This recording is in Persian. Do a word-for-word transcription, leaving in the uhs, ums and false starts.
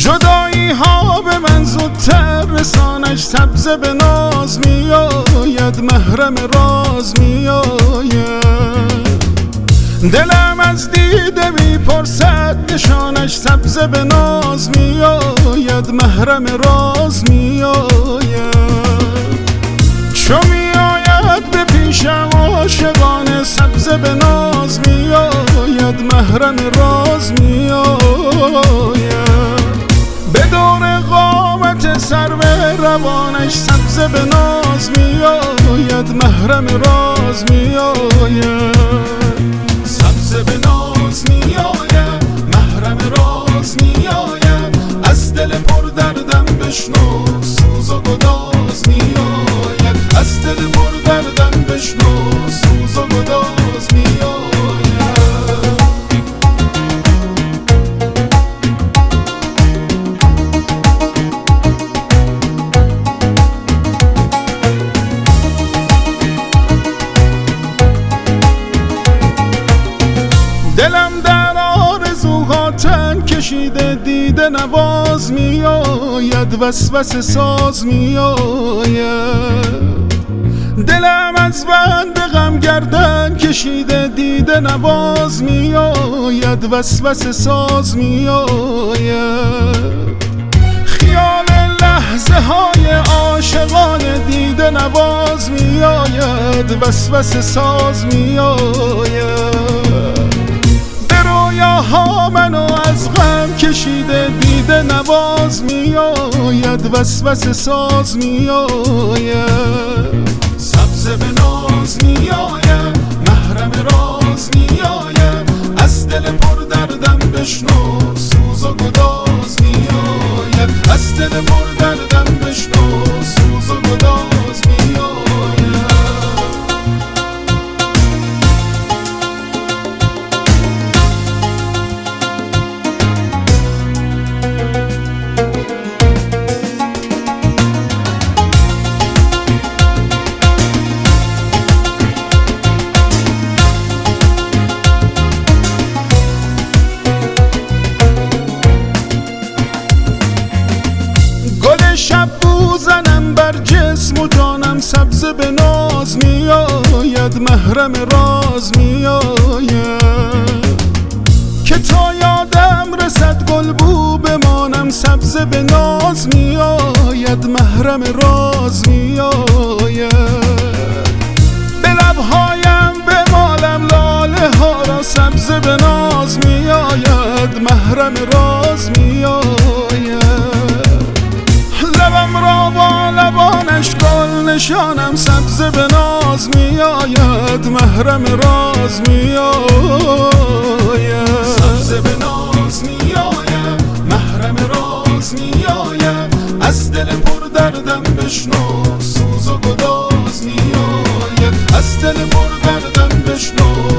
جدایی ها به من زودتر رسانش، سبزه به ناز می آید، محرم راز می آید. دلم از دیده می پرسد نشانش، سبزه به ناز می آید، محرم راز می آید. چو می آید به پیشم عاشقانه، سبزه به ناز می آید، محرم راز می آید. به دور قامت سرو روانش، سبزه به ناز می آید، محرم راز می آید. سبزه به ناز می آید، محرم راز می آید. از دل پر دردم بشنو، سوز و گداز می آید. از دل پر دردم بشنو، سوز و گداز می آید. دلم در آرزوها تن کشیده، دیده نواز می آید، وسوسه ساز می آید. دلم از بند غم گردن کشیده، دیده نواز می آید، وسوسه ساز می آید. خیال لحظه های عاشقانه، دیده نواز می آید، وسوسه ساز می آید. ها منو از غم کشیده، دیده نواز می آید، وسوسه ساز می آید. سبزه به ناز می آید، محرم راز می آید. از دل پر دردم بشنو، سوز و گداز می آید. از دل پر دردم بشنو، سوز و گداز می آید. شب بوزنم بر جسم و جانم، سبزه به ناز می آید، محرم راز می آید. که تا یادم رسد گل بو بمانم، سبزه به ناز می آید، محرم راز می آید. به لبهایم به مالم لاله ها را، سبزه به ناز می آید، محرم راز می آید. لبم را با لبانش گل نشانم، سبزه به ناز می آید، محرم راز می آید. سبزه به ناز می آید، محرم راز می آید. از دل پر دردم بشنو، سوز و گداز می آید. از دل پر دردم بشنو،